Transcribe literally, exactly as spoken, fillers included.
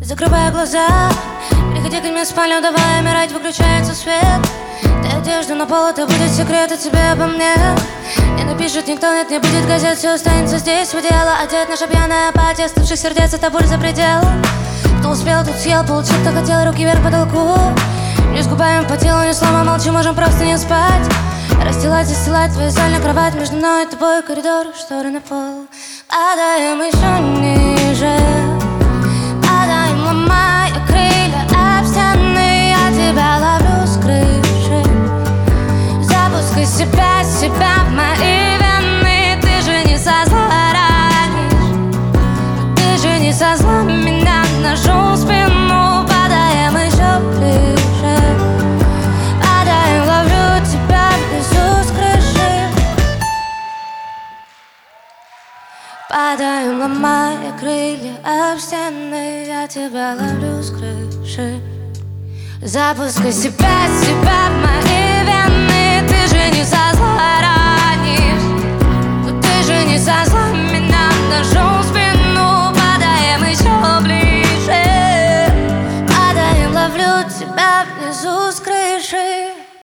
закрывая глаза. Приходи ко мне в спальню, давай умирать, выключается свет. Ты одежда на пол, это будет секрет от тебя обо мне. Не напишет никто, нет, не будет газет, все останется здесь. В дело одет наша пьяная апатия, остывших сердец, это боль за предел. Кто успел, тут съел, получил, кто хотел, руки вверх по потолку. Не скупаем по телу, ни слова, молчи, можем просто не спать. Расстилать, застилать твою сальную кровать. Между мной и тобой коридор, шторы на пол. Падаем еще ниже, падаем, ломая крылья об стены. Я тебя ловлю с крыши, запускай себя, себя в мои вены. Ты же не со зла ранишь, ты же не со зла меня ношу спину. Падаем еще ближе, падаем, ловлю тебя внизу с крыши. Падаем, ломая крылья об стены. Я тебя ловлю с крыши, запускай себя, себя в мои вены. Ты же не со зла